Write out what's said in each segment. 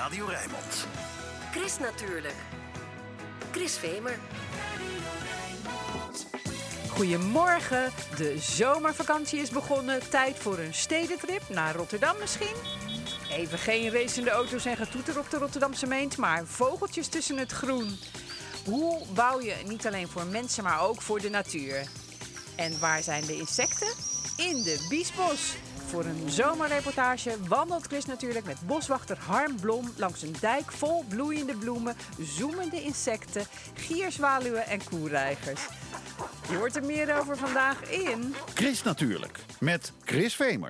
Radio Rijnmond. Chris natuurlijk. Chris Vemer. Goedemorgen, de zomervakantie is begonnen. Tijd voor een stedentrip naar Rotterdam misschien? Even geen racende auto's en getoeter op de Rotterdamse Meent, maar vogeltjes tussen het groen. Hoe bouw je niet alleen voor mensen, maar ook voor de natuur? En waar zijn de insecten? In de Biesbos. Voor een zomerreportage wandelt Chris natuurlijk met boswachter Harm Blom langs een dijk vol bloeiende bloemen, zoemende insecten, gierzwaluwen en koereigers. Je hoort er meer over vandaag in Chris natuurlijk, met Chris Vemer.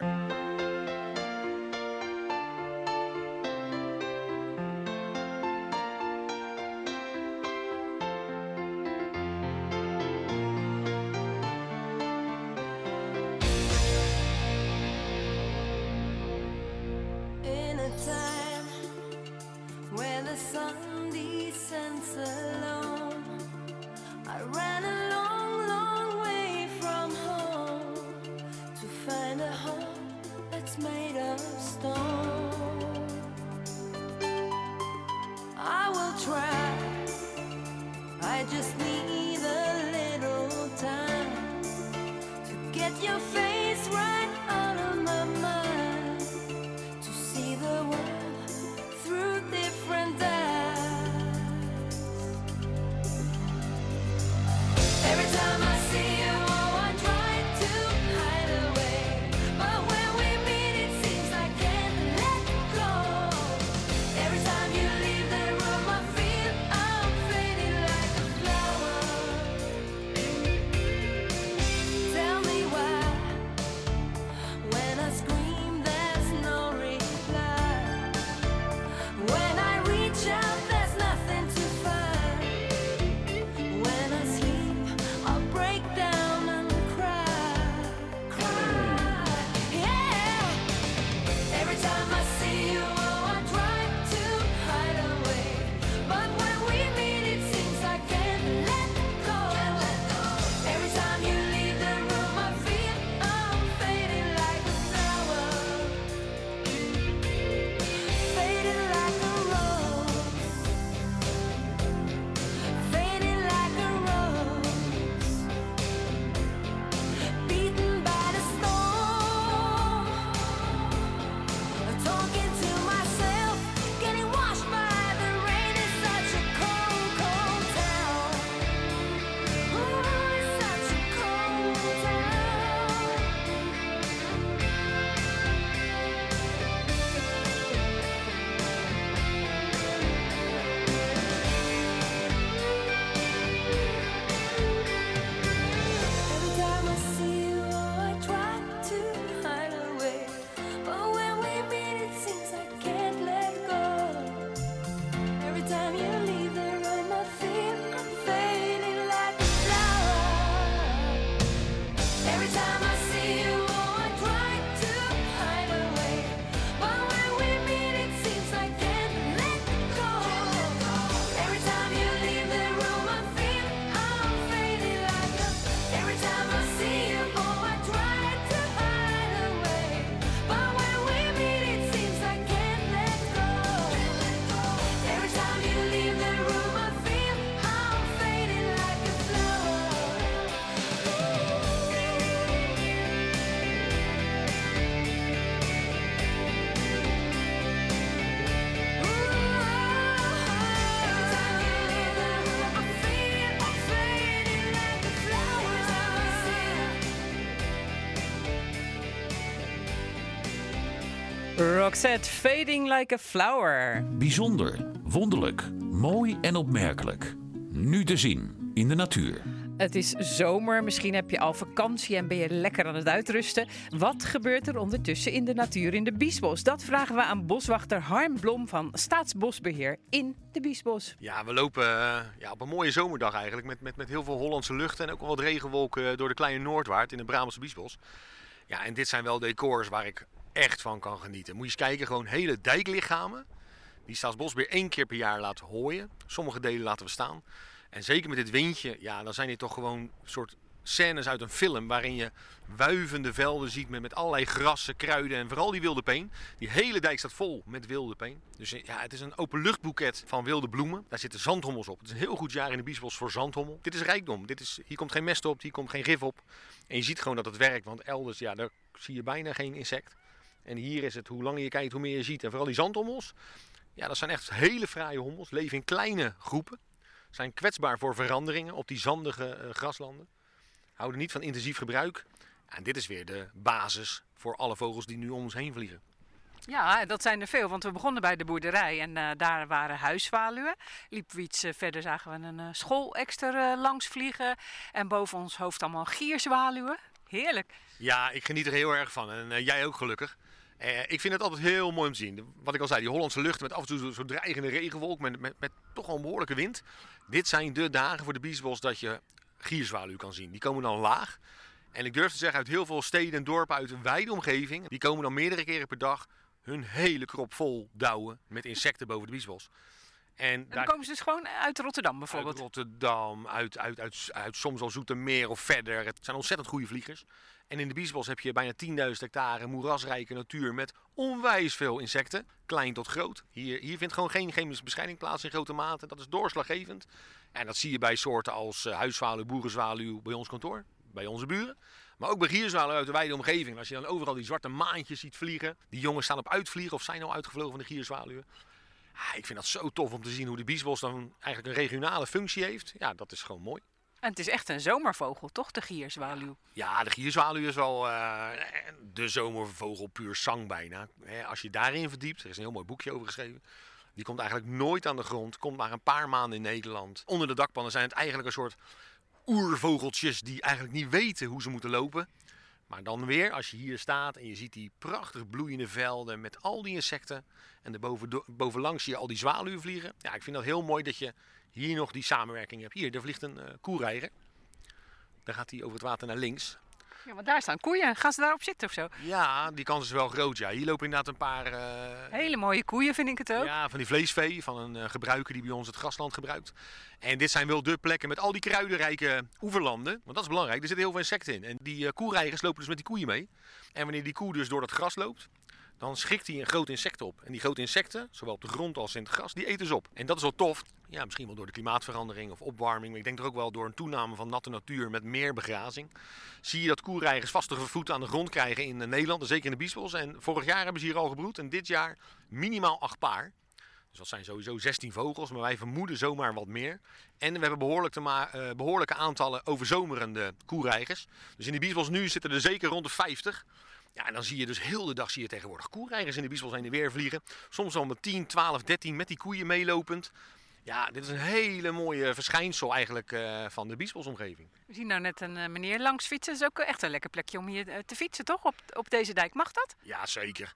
Roxette, Fading Like a Flower. Bijzonder, wonderlijk, mooi en opmerkelijk. Nu te zien in de natuur. Het is zomer, misschien heb je al vakantie en ben je lekker aan het uitrusten. Wat gebeurt er ondertussen in de natuur in de Biesbos? Dat vragen we aan boswachter Harm Blom van Staatsbosbeheer in de Biesbos. Ja, we lopen op een mooie zomerdag eigenlijk met heel veel Hollandse lucht en ook wel wat regenwolken door de kleine Noordwaard in de Brabantse Biesbos. Ja, en dit zijn wel decors waar ik echt van kan genieten. Moet je eens kijken, gewoon hele dijklichamen die Staatsbosbeheer 1 keer per jaar laat hooien. Sommige delen laten we staan. En zeker met dit windje, ja, dan zijn dit toch gewoon soort scènes uit een film waarin je wuivende velden ziet met allerlei grassen, kruiden en vooral die wilde peen. Die hele dijk staat vol met wilde peen. Dus ja, het is een openluchtboeket van wilde bloemen. Daar zitten zandhommels op. Het is een heel goed jaar in de Biesbos voor zandhommel. Dit is rijkdom. Hier komt geen mest op, hier komt geen gif op. En je ziet gewoon dat het werkt, want elders, ja, daar zie je bijna geen insect. En hier is het, hoe langer je kijkt, hoe meer je ziet. En vooral die zandhommels, ja, dat zijn echt hele fraaie hommels. Leven in kleine groepen. Zijn kwetsbaar voor veranderingen op die zandige graslanden. Houden niet van intensief gebruik. En dit is weer de basis voor alle vogels die nu om ons heen vliegen. Ja, dat zijn er veel, want we begonnen bij de boerderij en daar waren huiszwaluwen. Liepen we iets verder, zagen we een schoolekster langs vliegen. En boven ons hoofd allemaal gierzwaluwen. Heerlijk. Ja, ik geniet er heel erg van en jij ook gelukkig. Ik vind het altijd heel mooi om te zien. Wat ik al zei, die Hollandse lucht met af en toe zo'n dreigende regenwolk met toch wel een behoorlijke wind. Dit zijn de dagen voor de Biesbos dat je gierzwaluw kan zien. Die komen dan laag. En ik durf te zeggen, uit heel veel steden en dorpen uit een wijde omgeving, die komen dan meerdere keren per dag hun hele krop vol douwen met insecten boven de Biesbos. En dan komen ze dus gewoon uit Rotterdam bijvoorbeeld? Uit Rotterdam, uit soms al Zoetermeer of verder. Het zijn ontzettend goede vliegers. En in de Biesbos heb je bijna 10.000 hectare moerasrijke natuur met onwijs veel insecten. Klein tot groot. Hier vindt gewoon geen chemische bescheiding plaats in grote mate. Dat is doorslaggevend. En dat zie je bij soorten als huiszwaluw, boerenzwaluw bij ons kantoor. Bij onze buren. Maar ook bij gierzwaluw uit de wijde omgeving. Als je dan overal die zwarte maantjes ziet vliegen. Die jongens staan op uitvliegen of zijn al uitgevlogen van de gierzwaluwen. Ik vind dat zo tof om te zien hoe de Biesbos dan eigenlijk een regionale functie heeft. Ja, dat is gewoon mooi. En het is echt een zomervogel, toch, de gierzwaluw? Ja, de gierzwaluw is wel de zomervogel puur zang bijna. Als je daarin verdiept, er is een heel mooi boekje over geschreven. Die komt eigenlijk nooit aan de grond, komt maar een paar maanden in Nederland. Onder de dakpannen zijn het eigenlijk een soort oervogeltjes die eigenlijk niet weten hoe ze moeten lopen. Maar dan weer, als je hier staat en je ziet die prachtig bloeiende velden met al die insecten. En bovenlangs zie je al die zwaluwen vliegen. Ja, ik vind dat heel mooi dat je hier nog die samenwerking hebt. Hier, daar vliegt een koereiger. Dan gaat hij over het water naar links. Ja, maar daar staan koeien. Gaan ze daarop zitten of zo? Ja, die kans is wel groot. Ja. Hier lopen inderdaad een paar... hele mooie koeien vind ik het ook. Ja, van die vleesvee, van een gebruiker die bij ons het grasland gebruikt. En dit zijn wel de plekken met al die kruidenrijke oeverlanden. Want dat is belangrijk, er zitten heel veel insecten in. En die koereigers lopen dus met die koeien mee. En wanneer die koe dus door dat gras loopt, dan schikt hij een groot insect op. En die grote insecten, zowel op de grond als in het gras, die eten ze op. En dat is wel tof. Ja, misschien wel door de klimaatverandering of opwarming. Maar ik denk er ook wel door een toename van natte natuur met meer begrazing. Zie je dat koereigers vastige voeten aan de grond krijgen in Nederland. En zeker in de Biesbos. En vorig jaar hebben ze hier al gebroed. En dit jaar minimaal 8 paar. Dus dat zijn sowieso 16 vogels. Maar wij vermoeden zomaar wat meer. En we hebben behoorlijke aantallen overzomerende koereigers. Dus in de Biesbos nu zitten er zeker rond de 50. Ja, en dan zie je dus heel de dag tegenwoordig koereigers in de Biesbos heen en weer vliegen. Soms al met 10, 12, 13 met die koeien meelopend. Ja, dit is een hele mooie verschijnsel eigenlijk van de Biesbosomgeving. We zien nou net een meneer langs fietsen. Dat is ook echt een lekker plekje om hier te fietsen, toch? Op deze dijk. Mag dat? Ja, zeker.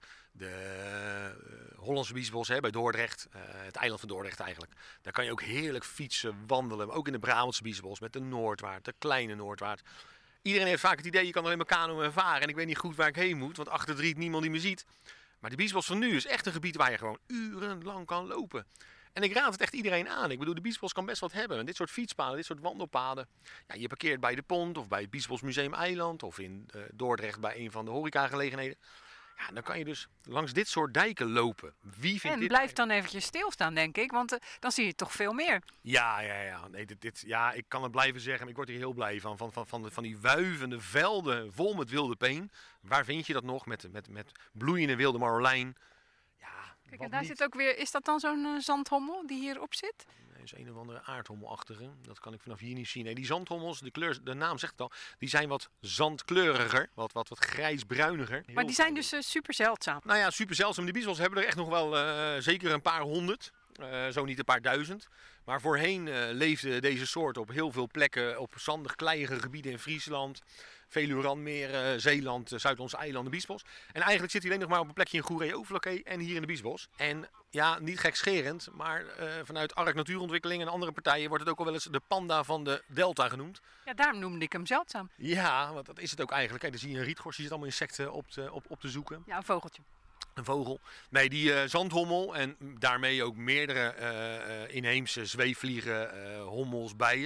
De Hollandse Biesbos bij Dordrecht, het eiland van Dordrecht eigenlijk. Daar kan je ook heerlijk fietsen, wandelen. Ook in de Brabantse Biesbos met de Noordwaard, de kleine Noordwaard. Iedereen heeft vaak het idee, je kan alleen maar kanoën en varen. En ik weet niet goed waar ik heen moet, want achter het riet niemand die me ziet. Maar de Biesbos van nu is echt een gebied waar je gewoon urenlang kan lopen. En ik raad het echt iedereen aan. Ik bedoel, de Biesbos kan best wat hebben. En dit soort fietspaden, dit soort wandelpaden. Ja, je parkeert bij de Pont of bij het Biesbos Museum Eiland. Of in Dordrecht bij een van de horecagelegenheden. Ja, dan kan je dus langs dit soort dijken lopen. Wie vindt dit blijf dan eventjes stilstaan, denk ik. Want dan zie je toch veel meer. Ja. Nee, ja, ik kan het blijven zeggen. Ik word hier heel blij van die wuivende velden vol met wilde peen. Waar vind je dat nog? Met bloeiende wilde marolijn. Kijk, en daar zit ook weer, is dat dan zo'n zandhommel die hierop zit? Nee, is een of andere aardhommelachtige. Dat kan ik vanaf hier niet zien. Nee, die zandhommels, de naam zegt het al, die zijn wat zandkleuriger, wat grijsbruiniger. Maar die zijn dus super zeldzaam? Nou ja, super zeldzaam. De Biesbos hebben er echt nog wel zeker een paar honderd. Zo niet een paar duizend. Maar voorheen leefde deze soort op heel veel plekken op zandig kleiige gebieden in Friesland, Veluwe-Randmeer, Zeeland, Zuid-Hollandse eilanden, Biesbos. En eigenlijk zit hij alleen nog maar op een plekje in Goeree-Overlakkee en hier in de Biesbos. En ja, niet gekscherend, maar vanuit Ark Natuurontwikkeling en andere partijen wordt het ook al wel eens de panda van de Delta genoemd. Ja, daarom noemde ik hem zeldzaam. Ja, want dat is het ook eigenlijk. Kijk, dan zie je een rietgors, je zit allemaal insecten op te zoeken. Ja, een vogeltje. Een vogel. Nee, die zandhommel en daarmee ook meerdere inheemse zweefvliegen, hommels, bijen.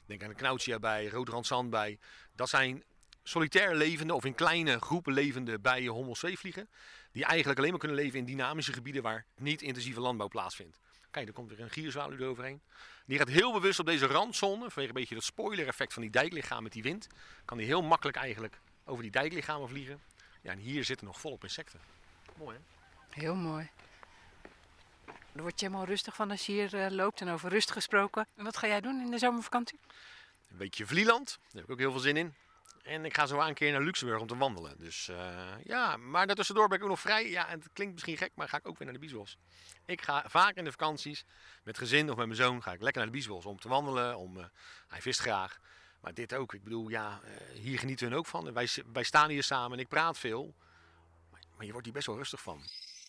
Denk aan de Knautia bij, Roodrandzand bij. Dat zijn solitair levende of in kleine groepen levende bijen, hommels, zweefvliegen. Die eigenlijk alleen maar kunnen leven in dynamische gebieden waar niet intensieve landbouw plaatsvindt. Kijk, er komt weer een gierzwaluw eroverheen. Die gaat heel bewust op deze randzone, vanwege een beetje dat spoiler-effect van die dijklichaam met die wind. Kan die heel makkelijk eigenlijk over die dijklichamen vliegen. Ja, en hier zitten nog volop insecten. Mooi, hè? Heel mooi. Daar word je helemaal rustig van als je hier loopt en over rust gesproken. En wat ga jij doen in de zomervakantie? Een beetje Vlieland, daar heb ik ook heel veel zin in. En ik ga zo een keer naar Luxemburg om te wandelen. Dus ja, maar daartussendoor ben ik ook nog vrij. Ja, en het klinkt misschien gek, maar ga ik ook weer naar de Biesbos. Ik ga vaak in de vakanties met gezin of met mijn zoon ga ik lekker naar de Biesbos om te wandelen. Hij vist graag. Maar dit ook. Ik bedoel, ja, hier genieten we ook van. Wij staan hier samen en ik praat veel. Maar je wordt hier best wel rustig van.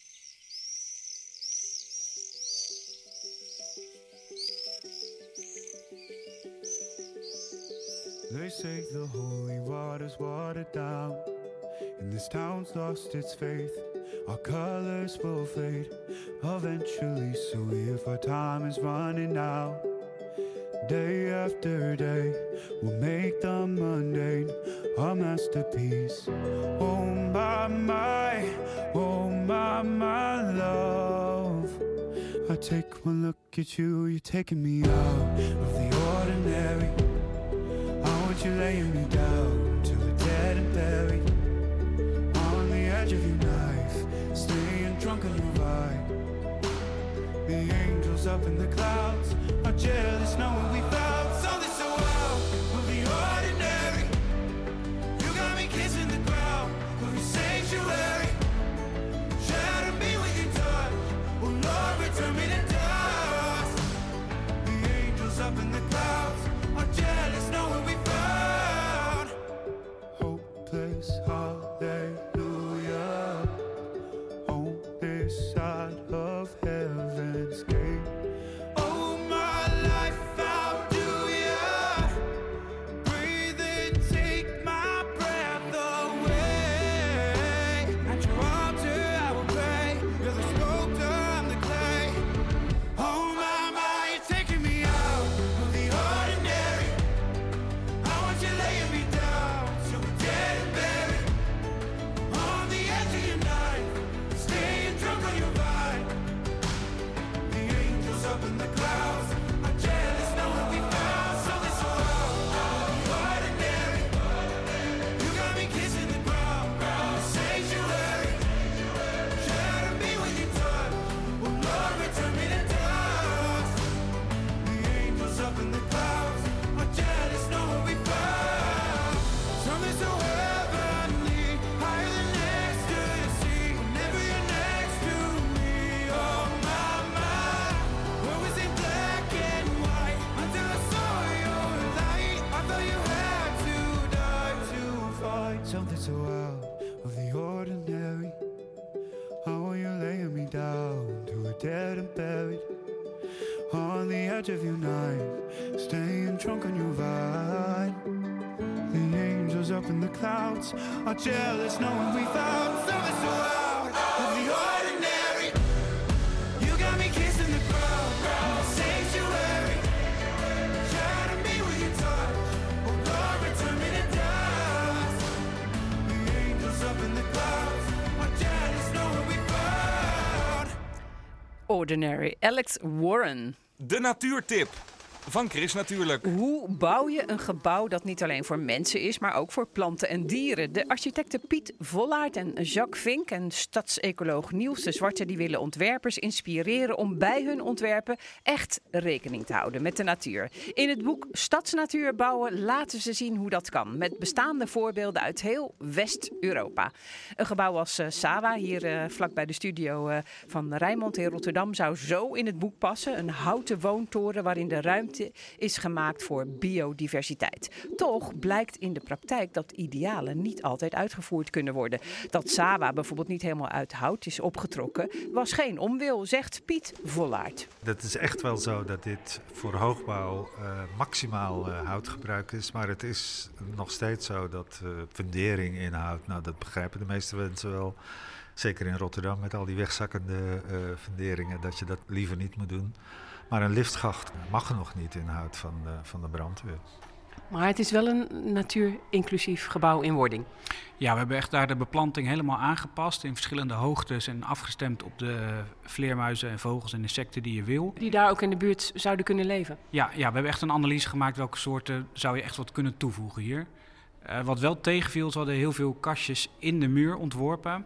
They say the holy water's watered down, and this town's lost its faith. Our colors will fade eventually, so if our time is running out, day after day, we'll make the mundane a masterpiece. Oh my love, I take one look at you, you're taking me out of the ordinary. You're laying me down till we're dead and buried on the edge of your knife, staying drunk on your ride. The angels up in the clouds are jealous knowing we found something so out of the ordinary. You got me kissing the ground of your sanctuary. Shatter me with your touch, oh Lord, return me to dust. The angels up in the clouds are jealous knowing we found hopeless hallelujah on this side of heaven's gate. Oh my life, how do ya breathe and take my breath away? At your altar I will pray, you're the sculptor, I'm the clay. Oh my, you're taking me out of the ordinary. I want you laying me down till we're dead and buried on the edge of your knife, staying drunk on your vine. The angels up in the clouds are jealous knowing we found something so out of the ordinary. You got me kissing the ground, sanctuary. Shatter me with your touch, oh Lord, return me to dust. The angels up in the clouds are jealous knowing we found something so heavenly, higher than ecstasy. Whenever you're next to me, oh my, what was in black and white until I saw your light. I thought you had to die to find something so out of the ordinary. How are you laying me down till we're dead and buried on the edge of your knife, staying drunk on your vine. The angels up in the clouds are jealous knowing we found something so out of the ordinary. You got me kissing the ground, sanctuary. Shatter me with your touch, oh Lord, return me to dust. The angels up in the clouds are jealous knowing we found. Ordinary, Alex Warren. De natuurtip van Chris natuurlijk. Hoe bouw je een gebouw dat niet alleen voor mensen is, maar ook voor planten en dieren? De architecten Piet Vollaert en Jacques Vink en stadsecoloog Niels de Zwarte die willen ontwerpers inspireren om bij hun ontwerpen echt rekening te houden met de natuur. In het boek Stadsnatuur bouwen laten ze zien hoe dat kan, met bestaande voorbeelden uit heel West-Europa. Een gebouw als Sawa, hier vlak bij de studio van Rijnmond in Rotterdam, zou zo in het boek passen. Een houten woontoren waarin de ruimte is gemaakt voor biodiversiteit. Toch blijkt in de praktijk dat idealen niet altijd uitgevoerd kunnen worden. Dat Sawa bijvoorbeeld niet helemaal uit hout is opgetrokken, was geen onwil, zegt Piet Vollaert. Dat is echt wel zo dat dit voor hoogbouw maximaal houtgebruik is. Maar het is nog steeds zo dat fundering in hout, nou dat begrijpen de meeste mensen wel. Zeker in Rotterdam met al die wegzakkende funderingen, dat je dat liever niet moet doen. Maar een liftschacht mag nog niet in hout van de brandweer. Maar het is wel een natuurinclusief gebouw in wording. Ja, we hebben echt daar de beplanting helemaal aangepast in verschillende hoogtes en afgestemd op de vleermuizen en vogels en insecten die je wil. Die daar ook in de buurt zouden kunnen leven. Ja, we hebben echt een analyse gemaakt welke soorten zou je echt wat kunnen toevoegen hier. Wat wel tegenviel, ze hadden heel veel kastjes in de muur ontworpen.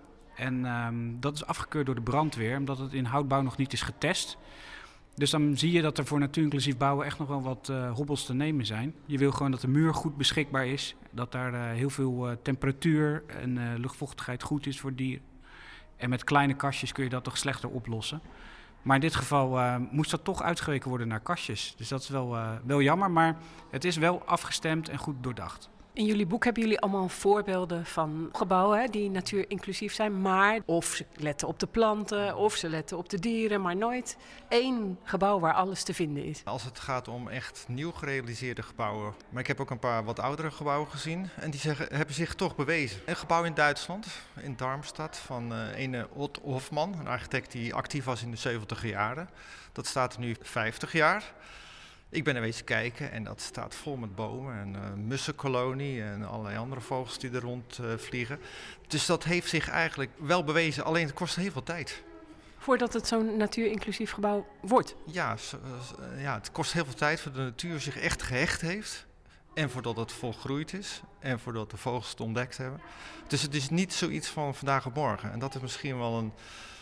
En dat is afgekeurd door de brandweer, omdat het in houtbouw nog niet is getest. Dus dan zie je dat er voor natuurinclusief bouwen echt nog wel wat hobbels te nemen zijn. Je wil gewoon dat de muur goed beschikbaar is. Dat daar heel veel temperatuur en luchtvochtigheid goed is voor dieren. En met kleine kastjes kun je dat toch slechter oplossen. Maar in dit geval moest dat toch uitgeweken worden naar kastjes. Dus dat is wel jammer, maar het is wel afgestemd en goed doordacht. In jullie boek hebben jullie allemaal voorbeelden van gebouwen die natuurinclusief zijn. Maar of ze letten op de planten, of ze letten op de dieren, maar nooit één gebouw waar alles te vinden is. Als het gaat om echt nieuw gerealiseerde gebouwen. Maar ik heb ook een paar wat oudere gebouwen gezien. En die hebben zich toch bewezen. Een gebouw in Duitsland, in Darmstadt, van ene Ott Hofmann. Een architect die actief was in de 70 jaren. Dat staat er nu 50 jaar. Ik ben er wezen kijken en dat staat vol met bomen en mussenkolonie en allerlei andere vogels die er rond vliegen. Dus dat heeft zich eigenlijk wel bewezen, alleen het kost heel veel tijd. Voordat het zo'n natuurinclusief gebouw wordt? Ja, het kost heel veel tijd voordat de natuur zich echt gehecht heeft. En voordat het volgroeid is en voordat de vogels het ontdekt hebben. Dus het is niet zoiets van vandaag op morgen. En dat is misschien wel een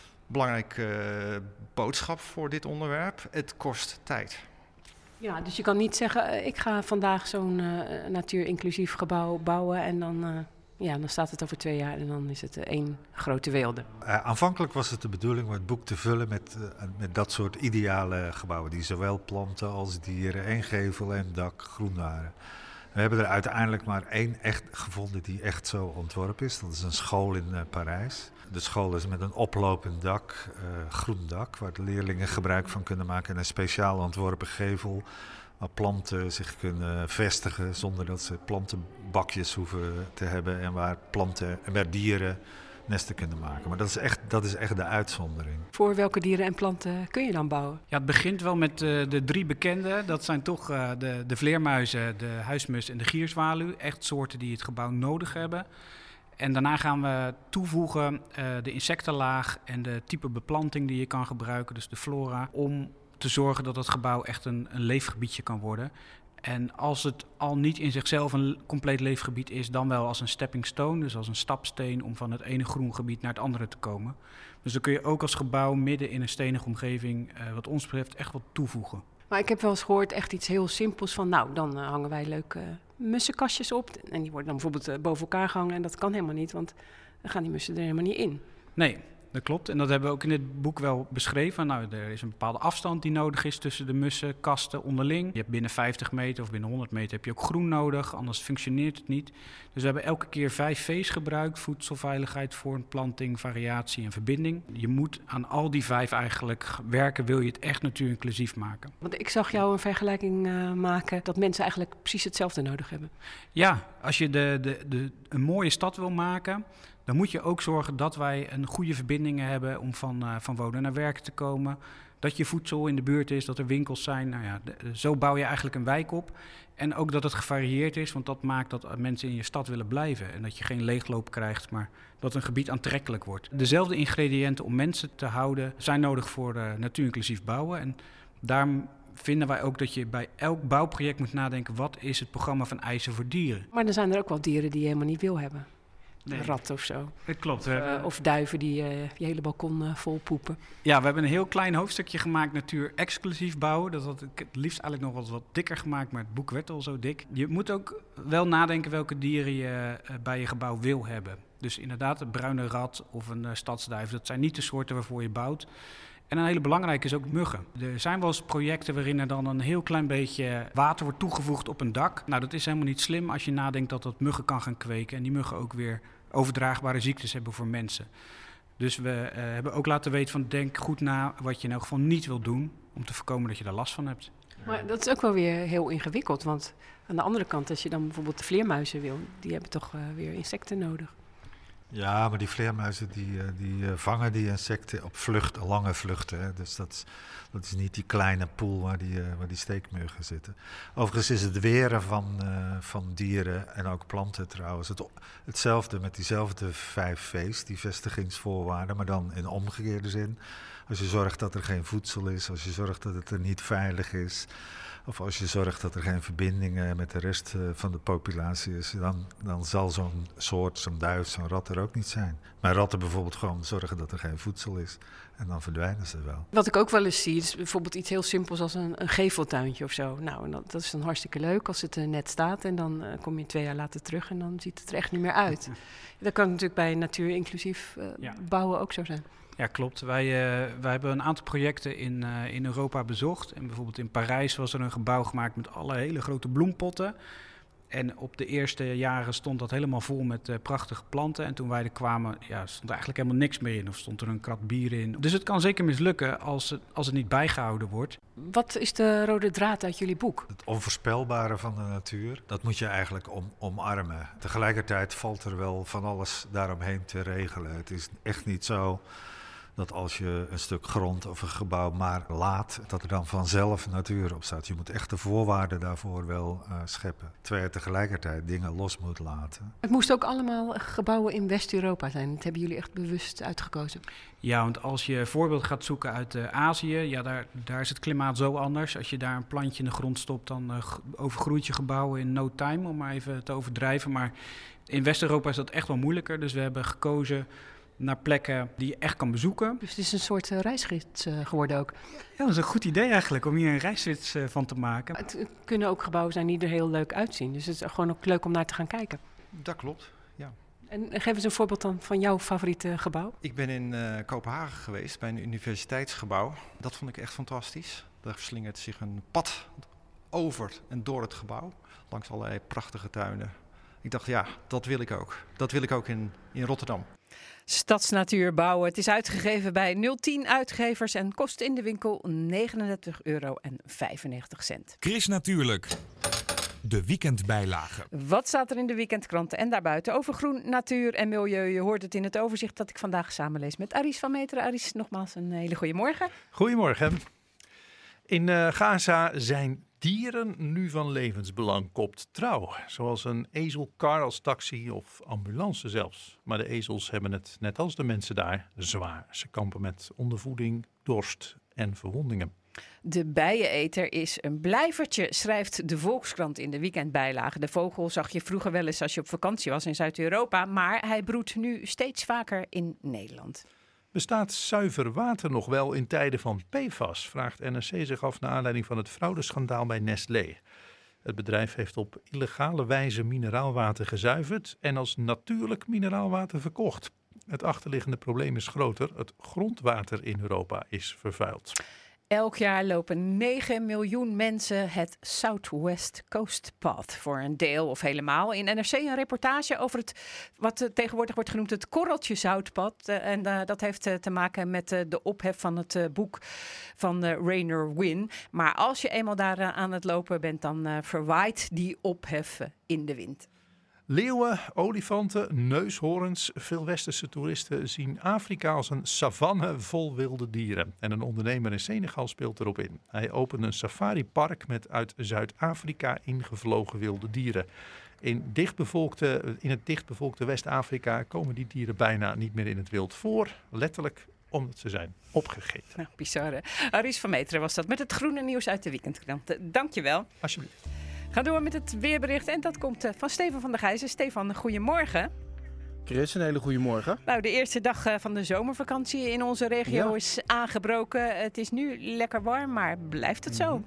belangrijke boodschap voor dit onderwerp. Het kost tijd. Ja, dus je kan niet zeggen, ik ga vandaag zo'n natuurinclusief gebouw bouwen en dan staat het over 2 jaar en dan is het één grote weelde. Aanvankelijk was het de bedoeling om het boek te vullen met dat soort ideale gebouwen die zowel planten als dieren, één gevel en dak groen waren. We hebben er uiteindelijk maar 1 echt gevonden die echt zo ontworpen is. Dat is een school in Parijs. De school is met een oplopend dak, groen dak, waar de leerlingen gebruik van kunnen maken. En een speciaal ontworpen gevel waar planten zich kunnen vestigen zonder dat ze plantenbakjes hoeven te hebben. En waar planten en waar dieren nesten kunnen maken. Maar dat is echt de uitzondering. Voor welke dieren en planten kun je dan bouwen? Ja, het begint wel met de 3 bekende. Dat zijn toch de vleermuizen, de huismus en de gierzwaluw. Echt soorten die het gebouw nodig hebben. En daarna gaan we toevoegen de insectenlaag en de type beplanting die je kan gebruiken, dus de flora, om te zorgen dat het gebouw echt een leefgebiedje kan worden. En als het al niet in zichzelf een compleet leefgebied is, dan wel als een stepping stone, dus als een stapsteen om van het ene groen gebied naar het andere te komen. Dus dan kun je ook als gebouw midden in een stenige omgeving, wat ons betreft, echt wat toevoegen. Maar ik heb wel eens gehoord echt iets heel simpels van, nou, dan hangen wij leuke mussenkastjes op. En die worden dan bijvoorbeeld boven elkaar gehangen en dat kan helemaal niet, want dan gaan die mussen er helemaal niet in. Nee, dat klopt. En dat hebben we ook in het boek wel beschreven. Nou, er is een bepaalde afstand die nodig is tussen de mussenkasten onderling. Je hebt binnen 50 meter of binnen 100 meter heb je ook groen nodig, anders functioneert het niet. Dus we hebben elke keer 5 V's gebruikt. Voedselveiligheid, voortplanting, variatie en verbinding. Je moet aan al die 5 eigenlijk werken, wil je het echt natuurinclusief maken. Want ik zag jou een vergelijking maken dat mensen eigenlijk precies hetzelfde nodig hebben. Ja, als je een mooie stad wil maken, dan moet je ook zorgen dat wij een goede verbindingen hebben om van wonen naar werk te komen. Dat je voedsel in de buurt is, dat er winkels zijn. Nou ja, zo bouw je eigenlijk een wijk op. En ook dat het gevarieerd is, want dat maakt dat mensen in je stad willen blijven. En dat je geen leegloop krijgt, maar dat een gebied aantrekkelijk wordt. Dezelfde ingrediënten om mensen te houden zijn nodig voor natuurinclusief bouwen. En daarom vinden wij ook dat je bij elk bouwproject moet nadenken, wat is het programma van eisen voor dieren? Maar er zijn er ook wel dieren die je helemaal niet wil hebben. Nee. Een rat of zo. Dat klopt. Of duiven die je hele balkon vol poepen. Ja, we hebben een heel klein hoofdstukje gemaakt, natuur-exclusief bouwen. Dat had ik het liefst eigenlijk nog wat dikker gemaakt, maar het boek werd al zo dik. Je moet ook wel nadenken welke dieren je bij je gebouw wil hebben. Dus inderdaad, een bruine rat of een stadsduif, dat zijn niet de soorten waarvoor je bouwt. En een hele belangrijke is ook muggen. Er zijn wel eens projecten waarin er dan een heel klein beetje water wordt toegevoegd op een dak. Nou, dat is helemaal niet slim als je nadenkt dat dat muggen kan gaan kweken. En die muggen ook weer overdraagbare ziektes hebben voor mensen. Dus we hebben ook laten weten van denk goed na wat je in elk geval niet wil doen om te voorkomen dat je daar last van hebt. Maar dat is ook wel weer heel ingewikkeld. Want aan de andere kant, als je dan bijvoorbeeld de vleermuizen wil, die hebben toch weer insecten nodig. Ja, maar die vleermuizen die vangen die insecten op lange vluchten. Hè. Dus dat is niet die kleine poel waar die steekmuggen zitten. Overigens is het weren van dieren en ook planten trouwens hetzelfde met diezelfde 5 V's, die vestigingsvoorwaarden, maar dan in omgekeerde zin. Als je zorgt dat er geen voedsel is, als je zorgt dat het er niet veilig is, of als je zorgt dat er geen verbindingen met de rest van de populatie is, dan zal zo'n soort, zo'n duif, zo'n rat er ook niet zijn. Maar ratten bijvoorbeeld gewoon zorgen dat er geen voedsel is. En dan verdwijnen ze wel. Wat ik ook wel eens zie, is bijvoorbeeld iets heel simpels als een geveltuintje of zo. Nou, en dat is dan hartstikke leuk als het net staat. En dan kom je 2 jaar later terug en dan ziet het er echt niet meer uit. Dat kan natuurlijk bij natuurinclusief bouwen ook zo zijn. Ja, klopt. Wij hebben een aantal projecten in Europa bezocht. En bijvoorbeeld in Parijs was er een gebouw gemaakt met alle hele grote bloempotten. En op de eerste jaren stond dat helemaal vol met prachtige planten. En toen wij er kwamen, stond er eigenlijk helemaal niks meer in. Of stond er een krat bier in. Dus het kan zeker mislukken als het niet bijgehouden wordt. Wat is de rode draad uit jullie boek? Het onvoorspelbare van de natuur, dat moet je eigenlijk omarmen. Tegelijkertijd valt er wel van alles daaromheen te regelen. Het is echt niet zo dat als je een stuk grond of een gebouw maar laat, dat er dan vanzelf natuur op staat. Je moet echt de voorwaarden daarvoor wel scheppen. Terwijl je tegelijkertijd dingen los moet laten. Het moest ook allemaal gebouwen in West-Europa zijn. Dat hebben jullie echt bewust uitgekozen. Ja, want als je een voorbeeld gaat zoeken uit Azië, daar is het klimaat zo anders. Als je daar een plantje in de grond stopt, dan overgroeit je gebouwen in no time, om maar even te overdrijven. Maar in West-Europa is dat echt wel moeilijker. Dus we hebben gekozen naar plekken die je echt kan bezoeken. Dus het is een soort reisgids geworden ook. Ja, dat is een goed idee eigenlijk om hier een reisgids van te maken. Het kunnen ook gebouwen zijn die er heel leuk uitzien. Dus het is gewoon ook leuk om naar te gaan kijken. Dat klopt, ja. En geef eens een voorbeeld dan van jouw favoriete gebouw. Ik ben in Kopenhagen geweest bij een universiteitsgebouw. Dat vond ik echt fantastisch. Daar slingert zich een pad over en door het gebouw. Langs allerlei prachtige tuinen. Ik dacht, ja, dat wil ik ook. Dat wil ik ook in Rotterdam. Stadsnatuur bouwen. Het is uitgegeven bij 010 uitgevers en kost in de winkel €39,95. Chris Natuurlijk. De weekendbijlage. Wat staat er in de weekendkranten en daarbuiten over groen, natuur en milieu? Je hoort het in het overzicht dat ik vandaag samenlees met Aris van Meteren. Aris, nogmaals een hele goede morgen. Goedemorgen. In Gaza zijn dieren nu van levensbelang, kopt Trouw. Zoals een ezelkar als taxi of ambulance zelfs. Maar de ezels hebben het, net als de mensen daar, zwaar. Ze kampen met ondervoeding, dorst en verwondingen. De bijeneter is een blijvertje, schrijft de Volkskrant in de weekendbijlage. De vogel zag je vroeger wel eens als je op vakantie was in Zuid-Europa, maar hij broedt nu steeds vaker in Nederland. Bestaat zuiver water nog wel in tijden van PFAS? Vraagt NRC zich af naar aanleiding van het fraudeschandaal bij Nestlé. Het bedrijf heeft op illegale wijze mineraalwater gezuiverd en als natuurlijk mineraalwater verkocht. Het achterliggende probleem is groter. Het grondwater in Europa is vervuild. Elk jaar lopen 9 miljoen mensen het Southwest Coast Path voor een deel of helemaal. In NRC een reportage over wat tegenwoordig wordt genoemd het korreltjezoutpad. En dat heeft te maken met de ophef van het boek van Rainer Winn. Maar als je eenmaal daar aan het lopen bent, dan verwaait die ophef in de wind. Leeuwen, olifanten, neushoorns. Veel westerse toeristen zien Afrika als een savanne vol wilde dieren. En een ondernemer in Senegal speelt erop in. Hij opent een safaripark met uit Zuid-Afrika ingevlogen wilde dieren. In het dichtbevolkte West-Afrika komen die dieren bijna niet meer in het wild voor. Letterlijk omdat ze zijn opgegeten. Nou, bizar hè? Aris van Meteren was dat met het groene nieuws uit de weekendkrant. Dankjewel. Alsjeblieft. Ga door met het weerbericht en dat komt van Stefan van der Gijzen. Stefan, goedemorgen. Chris, een hele goede morgen. Nou, de eerste dag van de zomervakantie in onze regio is aangebroken. Het is nu lekker warm, maar blijft het zo?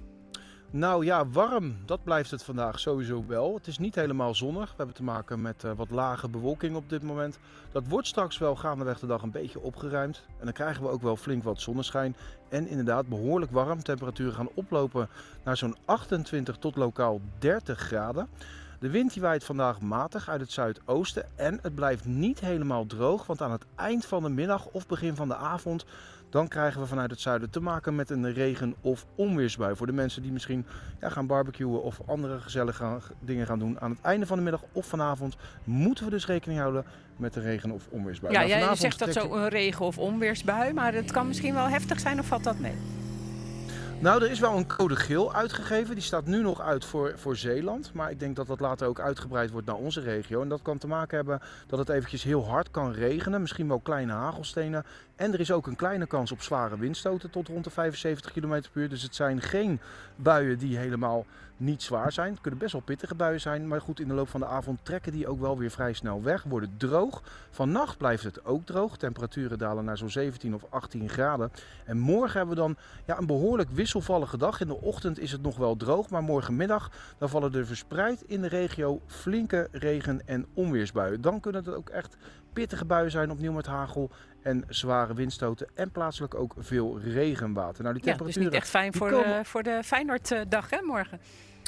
Nou ja, warm, dat blijft het vandaag sowieso wel. Het is niet helemaal zonnig. We hebben te maken met wat lage bewolking op dit moment. Dat wordt straks wel gaandeweg de dag een beetje opgeruimd. En dan krijgen we ook wel flink wat zonneschijn. En inderdaad behoorlijk warm. Temperaturen gaan oplopen naar zo'n 28 tot lokaal 30 graden. De wind die waait vandaag matig uit het zuidoosten. En het blijft niet helemaal droog. Want aan het eind van de middag of begin van de avond, dan krijgen we vanuit het zuiden te maken met een regen- of onweersbui. Voor de mensen die misschien gaan barbecuen of andere gezellige dingen gaan doen aan het einde van de middag of vanavond, moeten we dus rekening houden met de regen- of onweersbui. Ja, Nou, jij vanavond zegt dat trekt zo een regen- of onweersbui, maar het kan misschien wel heftig zijn of valt dat mee? Nou, er is wel een code geel uitgegeven. Die staat nu nog uit voor Zeeland. Maar ik denk dat dat later ook uitgebreid wordt naar onze regio. En dat kan te maken hebben dat het eventjes heel hard kan regenen. Misschien wel kleine hagelstenen. En er is ook een kleine kans op zware windstoten tot rond de 75 km per uur. Dus het zijn geen buien die helemaal niet zwaar zijn. Het kunnen best wel pittige buien zijn. Maar goed, in de loop van de avond trekken die ook wel weer vrij snel weg. Worden droog. Vannacht blijft het ook droog. Temperaturen dalen naar zo'n 17 of 18 graden. En morgen hebben we dan een behoorlijk wisselvallige dag. In de ochtend is het nog wel droog. Maar morgenmiddag dan vallen er verspreid in de regio flinke regen- en onweersbuien. Dan kunnen het ook echt pittige buien zijn, opnieuw met hagel en zware windstoten en plaatselijk ook veel regenwater. Nou, die temperaturen, dus niet echt fijn voor de Feyenoorddag, hè, morgen?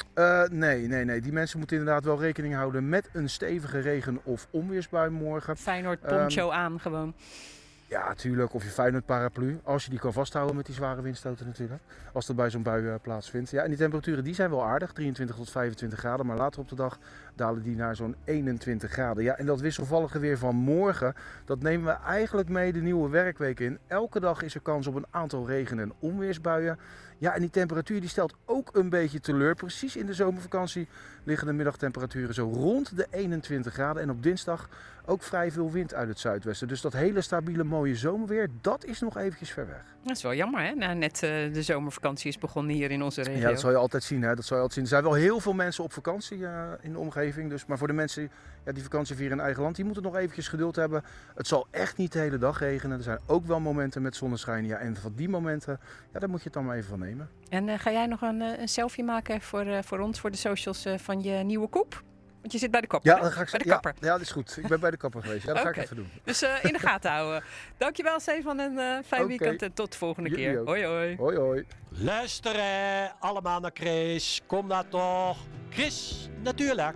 Nee. Die mensen moeten inderdaad wel rekening houden met een stevige regen- of onweersbui morgen. Feyenoord poncho aan gewoon. Ja, tuurlijk. Of je Feyenoord paraplu. Als je die kan vasthouden met die zware windstoten natuurlijk. Als dat bij zo'n bui plaatsvindt. Ja, en die temperaturen die zijn wel aardig. 23 tot 25 graden. Maar later op de dag dalen die naar zo'n 21 graden. Ja, en dat wisselvallige weer van morgen, dat nemen we eigenlijk mee de nieuwe werkweek in. Elke dag is er kans op een aantal regen- en onweersbuien. Ja, en die temperatuur die stelt ook een beetje teleur. Precies in de zomervakantie liggen de middagtemperaturen zo rond de 21 graden. En op dinsdag ook vrij veel wind uit het zuidwesten. Dus dat hele stabiele mooie zomerweer, dat is nog eventjes ver weg. Dat is wel jammer, hè? Nou, net de zomervakantie is begonnen hier in onze regio. Ja, dat zal je altijd zien. Hè? Dat zal je altijd zien. Er zijn wel heel veel mensen op vakantie in de omgeving. Dus, maar voor de mensen die vakantie vieren in eigen land, die moeten nog eventjes geduld hebben. Het zal echt niet de hele dag regenen. Er zijn ook wel momenten met zonneschijn. Ja, en van die momenten, daar moet je het dan maar even van nemen. En ga jij nog een selfie maken voor ons, voor de socials van je nieuwe koep? Want je zit bij de kapper. Ja, dan ga ik bij de kapper. Ja, dat is goed. Ik ben bij de kapper geweest. Ja, dat ga ik even doen. Dus in de gaten houden. Dankjewel, Stefan, en fijn weekend en tot de volgende keer. Hoi, hoi. Hoi, hoi. Luisteren allemaal naar Chris. Kom daar toch. Chris, natuurlijk.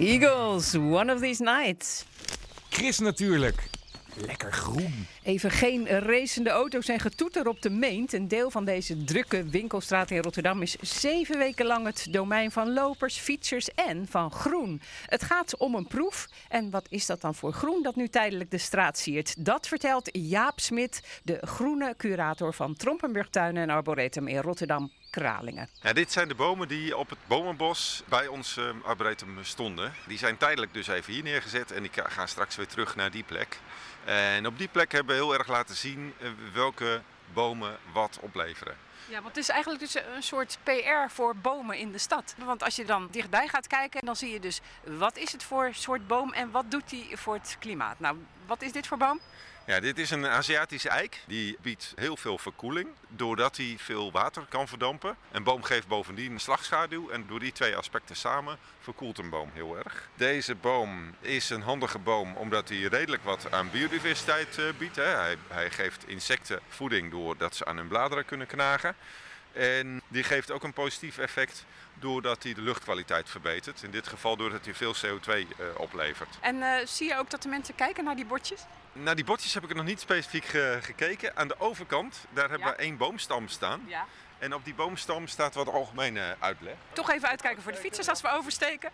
Eagles, One of These Nights. Chris natuurlijk. Lekker groen. Even geen racende auto's en getoeter op de Meent. Een deel van deze drukke winkelstraat in Rotterdam is 7 weken lang het domein van lopers, fietsers en van groen. Het gaat om een proef. En wat is dat dan voor groen dat nu tijdelijk de straat siert? Dat vertelt Jaap Smit, de groene curator van Trompenburgtuinen en Arboretum in Rotterdam-Kralingen. Ja, dit zijn de bomen die op het bomenbos bij ons arboretum stonden. Die zijn tijdelijk dus even hier neergezet en die gaan straks weer terug naar die plek. En op die plek hebben we heel erg laten zien welke bomen wat opleveren. Ja, want het is eigenlijk dus een soort PR voor bomen in de stad. Want als je dan dichtbij gaat kijken, dan zie je dus wat is het voor soort boom en wat doet die voor het klimaat. Nou, wat is dit voor boom? Ja, dit is een Aziatische eik. Die biedt heel veel verkoeling doordat hij veel water kan verdampen. Een boom geeft bovendien een slagschaduw en door die 2 aspecten samen verkoelt een boom heel erg. Deze boom is een handige boom omdat hij redelijk wat aan biodiversiteit biedt. Hij geeft insecten voeding doordat ze aan hun bladeren kunnen knagen. En die geeft ook een positief effect doordat hij de luchtkwaliteit verbetert. In dit geval doordat hij veel CO2 oplevert. En zie je ook dat de mensen kijken naar die bordjes? Naar die bordjes heb ik er nog niet specifiek gekeken. Aan de overkant, daar hebben we 1 boomstam staan. Ja. En op die boomstam staat wat algemene uitleg. Toch even uitkijken voor de fietsers als we oversteken.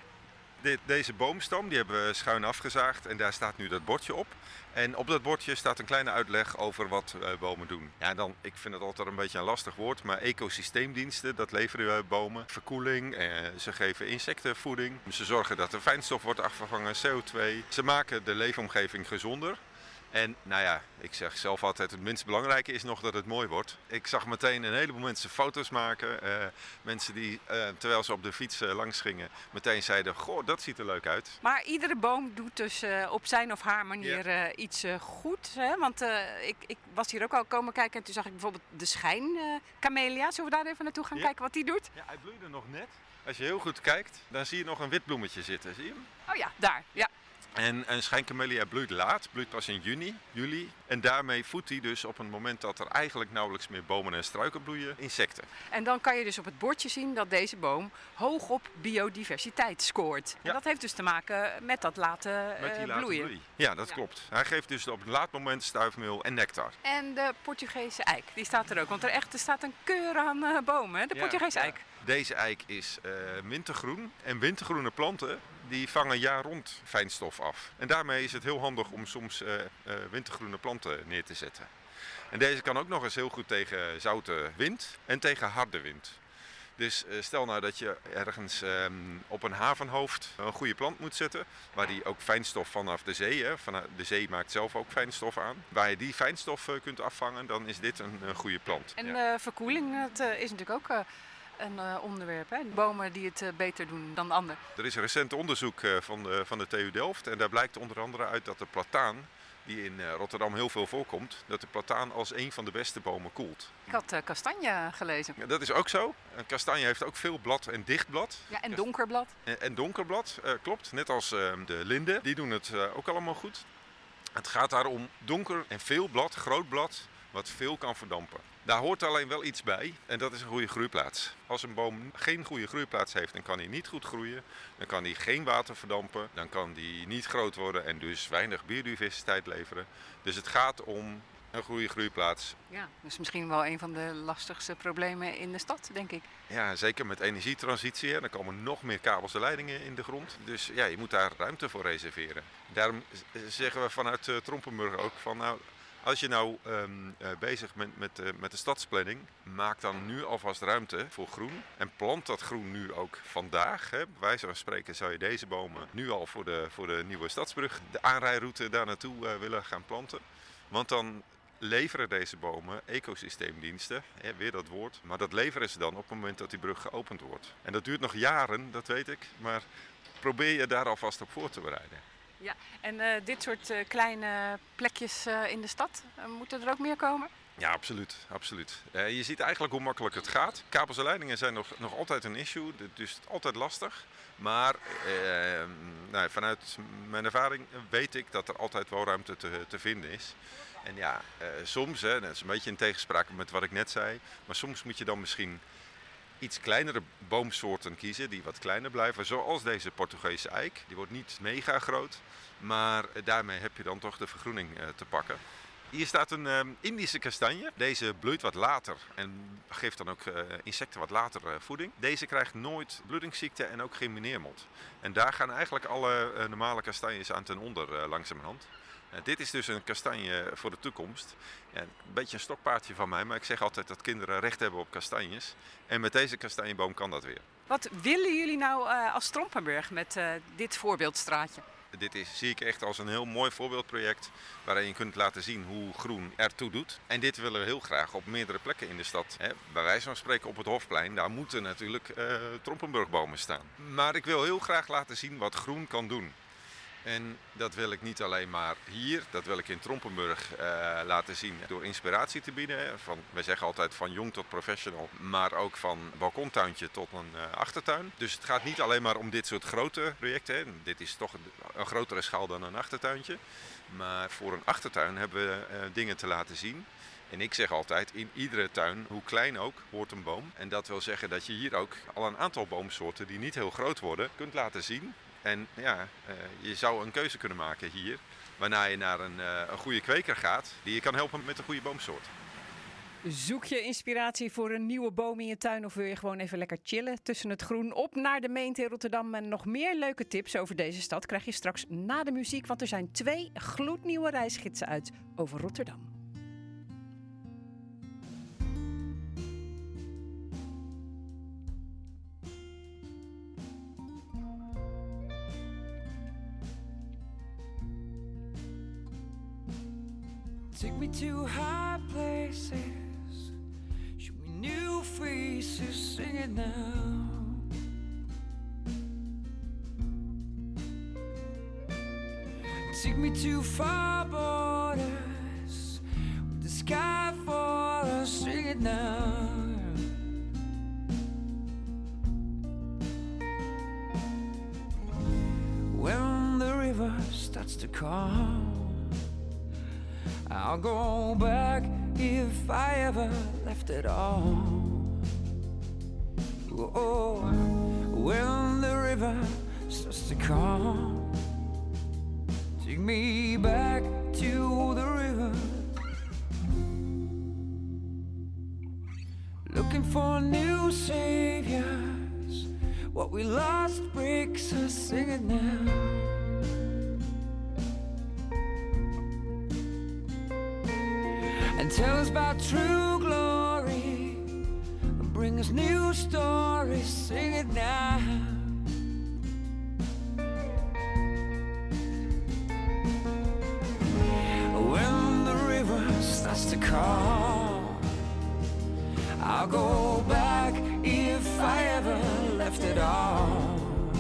Deze boomstam die hebben we schuin afgezaagd en daar staat nu dat bordje op. En op dat bordje staat een kleine uitleg over wat bomen doen. Ja, ik vind het altijd een beetje een lastig woord, maar ecosysteemdiensten, dat leveren bomen. Verkoeling, ze geven insectenvoeding. Ze zorgen dat er fijnstof wordt afgevangen, CO2. Ze maken de leefomgeving gezonder. En nou ja, ik zeg zelf altijd, het minst belangrijke is nog dat het mooi wordt. Ik zag meteen een heleboel mensen foto's maken. Mensen die, terwijl ze op de fiets langs gingen, meteen zeiden, goh, dat ziet er leuk uit. Maar iedere boom doet dus op zijn of haar manier iets goed. Hè? Want ik was hier ook al komen kijken en toen zag ik bijvoorbeeld de schijncamellia. Zullen we daar even naartoe gaan kijken wat die doet? Ja, hij bloeide nog net. Als je heel goed kijkt, dan zie je nog een wit bloemetje zitten. Zie je hem? Oh ja, daar. Ja. En een schijncamellia bloeit laat, bloeit pas in juli. En daarmee voedt hij dus op een moment dat er eigenlijk nauwelijks meer bomen en struiken bloeien, insecten. En dan kan je dus op het bordje zien dat deze boom hoog op biodiversiteit scoort. Ja. En dat heeft dus te maken met dat laten bloeien. Ja, dat klopt. Hij geeft dus op een laat moment stuifmeel en nectar. En de Portugese eik, die staat er ook. Want er staat een keur aan bomen, de Portugese eik. Deze eik is wintergroen. En wintergroene planten die vangen jaar rond fijnstof af. En daarmee is het heel handig om soms wintergroene planten neer te zetten. En deze kan ook nog eens heel goed tegen zoute wind en tegen harde wind. Dus stel nou dat je ergens op een havenhoofd een goede plant moet zetten, waar die ook fijnstof vanaf de zee, de zee maakt zelf ook fijnstof aan, waar je die fijnstof kunt afvangen, dan is dit een goede plant. En verkoeling, dat is natuurlijk ook een onderwerp, hè? Bomen die het beter doen dan de ander. Er is een recent onderzoek van de TU Delft en daar blijkt onder andere uit dat de plataan, die in Rotterdam heel veel voorkomt, dat de plataan als een van de beste bomen koelt. Ik had kastanje gelezen. Ja, dat is ook zo. Een kastanje heeft ook veel blad en dicht blad. Ja, en donkerblad. En donkerblad, klopt. Net als de linden, die doen het ook allemaal goed. Het gaat daarom donker en veel blad, groot blad, wat veel kan verdampen. Daar hoort alleen wel iets bij en dat is een goede groeiplaats. Als een boom geen goede groeiplaats heeft, dan kan hij niet goed groeien. Dan kan hij geen water verdampen, dan kan hij niet groot worden en dus weinig biodiversiteit leveren. Dus het gaat om een goede groeiplaats. Ja, dat is misschien wel een van de lastigste problemen in de stad, denk ik. Ja, zeker met energietransitie. Hè. Dan komen nog meer kabels en leidingen in de grond. Dus ja, je moet daar ruimte voor reserveren. Daarom zeggen we vanuit Trompenburg ook van nou, als je nou bezig bent met de stadsplanning, maak dan nu alvast ruimte voor groen. En plant dat groen nu ook vandaag. Hè. Bij wijze van spreken zou je deze bomen nu al voor de nieuwe stadsbrug, de aanrijroute daar naartoe willen gaan planten. Want dan leveren deze bomen ecosysteemdiensten, weer dat woord. Maar dat leveren ze dan op het moment dat die brug geopend wordt. En dat duurt nog jaren, dat weet ik. Maar probeer je daar alvast op voor te bereiden. Ja, en dit soort kleine plekjes in de stad, moeten er ook meer komen? Ja, absoluut. absoluut. Je ziet eigenlijk hoe makkelijk het gaat. Kabels en leidingen zijn nog altijd een issue, dus altijd lastig. Maar vanuit mijn ervaring weet ik dat er altijd wel ruimte te vinden is. En ja, soms, dat is een beetje in tegenspraak met wat ik net zei, maar soms moet je dan misschien iets kleinere boomsoorten kiezen die wat kleiner blijven. Zoals deze Portugese eik. Die wordt niet mega groot, maar daarmee heb je dan toch de vergroening te pakken. Hier staat een Indische kastanje. Deze bloeit wat later en geeft dan ook insecten wat later voeding. Deze krijgt nooit bloedingsziekte en ook geen meneermot. En daar gaan eigenlijk alle normale kastanjes aan ten onder langzamerhand. Dit is dus een kastanje voor de toekomst. Ja, een beetje een stokpaardje van mij, maar ik zeg altijd dat kinderen recht hebben op kastanjes. En met deze kastanjeboom kan dat weer. Wat willen jullie nou als Trompenburg met dit voorbeeldstraatje? Dit zie ik echt als een heel mooi voorbeeldproject waarin je kunt laten zien hoe groen ertoe doet. En dit willen we heel graag op meerdere plekken in de stad. Bij wijze van spreken op het Hofplein, daar moeten natuurlijk Trompenburgbomen staan. Maar ik wil heel graag laten zien wat groen kan doen. En dat wil ik niet alleen maar hier, dat wil ik in Trompenburg laten zien door inspiratie te bieden. Wij zeggen altijd van jong tot professional, maar ook van balkontuintje tot een achtertuin. Dus het gaat niet alleen maar om dit soort grote projecten. Dit is toch een grotere schaal dan een achtertuintje. Maar voor een achtertuin hebben we dingen te laten zien. En ik zeg altijd, in iedere tuin, hoe klein ook, hoort een boom. En dat wil zeggen dat je hier ook al een aantal boomsoorten die niet heel groot worden, kunt laten zien. En ja, je zou een keuze kunnen maken hier, waarna je naar een goede kweker gaat die je kan helpen met een goede boomsoort. Zoek je inspiratie voor een nieuwe boom in je tuin of wil je gewoon even lekker chillen tussen het groen? Op naar de Meent in Rotterdam en nog meer leuke tips over deze stad krijg je straks na de muziek, want er zijn 2 gloednieuwe reisgidsen uit over Rotterdam. Take me to high places, show me new faces, sing it now. Take me to far borders, with the sky for us, sing it now. When the river starts to calm, I'll go back if I ever left at all. Oh, when the river starts to calm, take me back to the river. Looking for new saviors, what we lost breaks us, sing it now. And tell us about true glory, bring us new stories, sing it now. When the river starts to call, I'll go back if I ever left at all.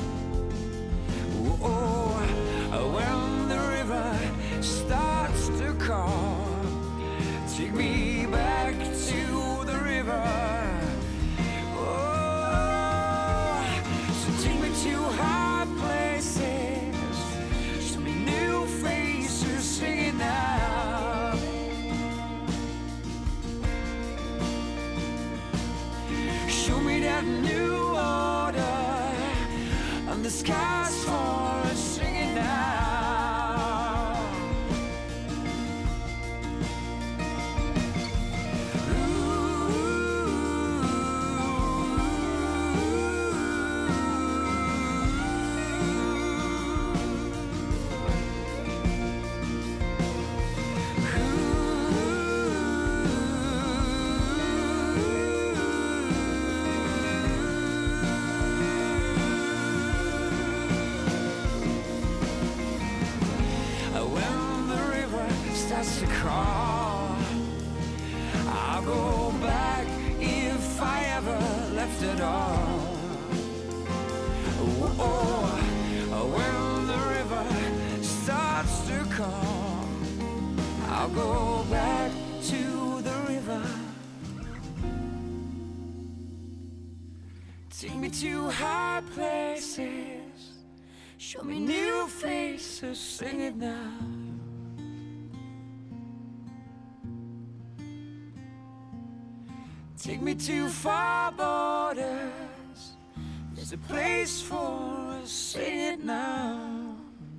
Oh, when the river starts to call, take me back to the river. Oh, so take me to high places, show me new faces, sing it now. Show me that new order, and the sky's for us, sing it now. To call, I'll go back if I ever left at all. Oh, when the river starts to come, I'll go back to the river. Take me to high places, show me new faces, sing it now. Take me to far borders. There's a place for us, say it now.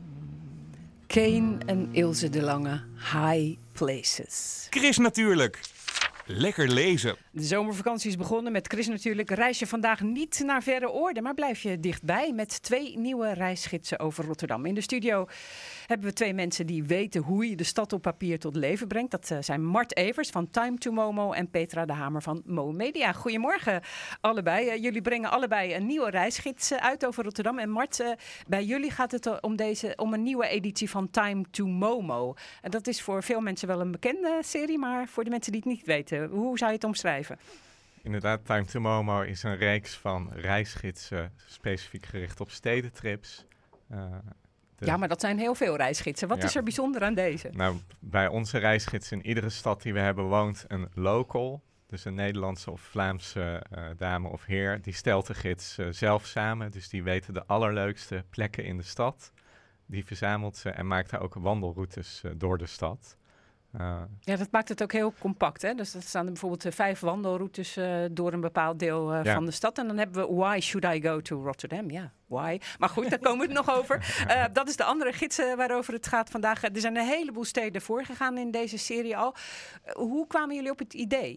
Kane en Ilse de Lange, High Places. Chris natuurlijk. Lekker lezen. De zomervakantie is begonnen met Chris natuurlijk. Reis je vandaag niet naar verre oorden, maar blijf je dichtbij met 2 nieuwe reisgidsen over Rotterdam. In de studio hebben we 2 mensen die weten hoe je de stad op papier tot leven brengt. Dat zijn Mart Evers van Time to Momo en Petra de Hamer van Mo Media. Goedemorgen allebei. Jullie brengen allebei een nieuwe reisgids uit over Rotterdam. En Mart, bij jullie gaat het om een nieuwe editie van Time to Momo. En dat is voor veel mensen wel een bekende serie, maar voor de mensen die het niet weten, hoe zou je het omschrijven? Inderdaad, Time to Momo is een reeks van reisgidsen specifiek gericht op stedentrips. Ja, maar dat zijn heel veel reisgidsen. Wat is er bijzonder aan deze? Nou, bij onze reisgids in iedere stad die we hebben woont een local. Dus een Nederlandse of Vlaamse dame of heer. Die stelt de gids zelf samen. Dus die weten de allerleukste plekken in de stad. Die verzamelt ze en maakt daar ook wandelroutes door de stad. Ja, dat maakt het ook heel compact. Hè? Dus er staan er bijvoorbeeld 5 wandelroutes door een bepaald deel van de stad. En dan hebben we Why Should I Go to Rotterdam? Ja, why? Maar goed, daar komen we het nog over. Dat is de andere gids waarover het gaat vandaag. Er zijn een heleboel steden voorgegaan in deze serie al. Hoe kwamen jullie op het idee?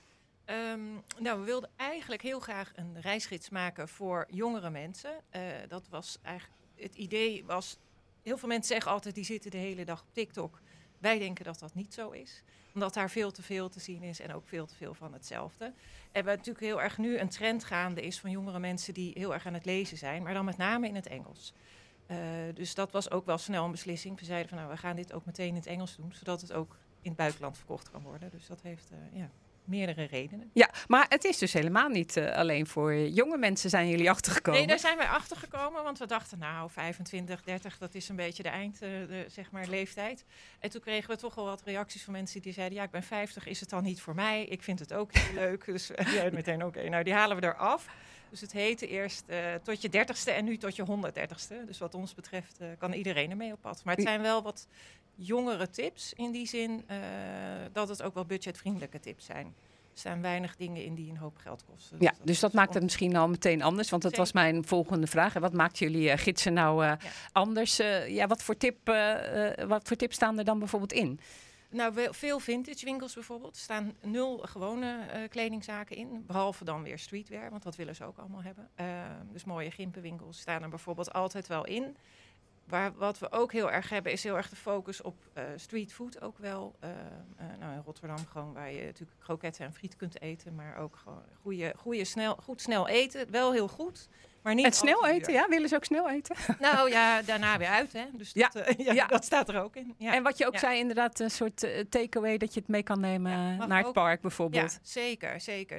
Nou, we wilden eigenlijk heel graag een reisgids maken voor jongere mensen. Dat was eigenlijk het idee was. Heel veel mensen zeggen altijd die zitten de hele dag op TikTok. Wij denken dat dat niet zo is. Omdat daar veel te veel te zien is en ook veel te veel van hetzelfde. En wat natuurlijk heel erg nu een trend gaande is van jongere mensen die heel erg aan het lezen zijn. Maar dan met name in het Engels. Dus dat was ook wel snel een beslissing. We zeiden van nou, we gaan dit ook meteen in het Engels doen. Zodat het ook in het buitenland verkocht kan worden. Dus dat heeft meerdere redenen. Ja, maar het is dus helemaal niet alleen voor jonge mensen zijn jullie achtergekomen. Nee, daar zijn wij achtergekomen, want we dachten nou 25, 30, dat is een beetje de zeg maar leeftijd. En toen kregen we toch wel wat reacties van mensen die zeiden ja, ik ben 50, is het dan niet voor mij? Ik vind het ook heel leuk. Dus jij meteen oké, nou die halen we eraf. Dus het heette eerst tot je 30ste en nu tot je 130ste. Dus wat ons betreft kan iedereen ermee op pad. Maar het zijn wel wat jongere tips in die zin dat het ook wel budgetvriendelijke tips zijn. Er staan weinig dingen in die een hoop geld kosten. Dus dat maakt het misschien al meteen anders. Want dat was mijn volgende vraag. Wat maakt jullie gidsen nou anders? Wat voor tips staan er dan bijvoorbeeld in? Nou, veel vintage winkels bijvoorbeeld. Er staan 0 gewone kledingzaken in. Behalve dan weer streetwear, want dat willen ze ook allemaal hebben. Dus mooie gimpenwinkels staan er bijvoorbeeld altijd wel in. Wat we ook heel erg hebben, is heel erg de focus op streetfood ook wel. In Rotterdam gewoon waar je natuurlijk kroketten en friet kunt eten. Maar ook gewoon goed snel eten. Wel heel goed, maar niet. En snel eten, ja? Willen ze ook snel eten? Nou ja, daarna weer uit, hè. Dus dat staat er ook in. Ja. En wat je ook zei, inderdaad een soort takeaway dat je het mee kan nemen naar het park bijvoorbeeld. Ja, zeker.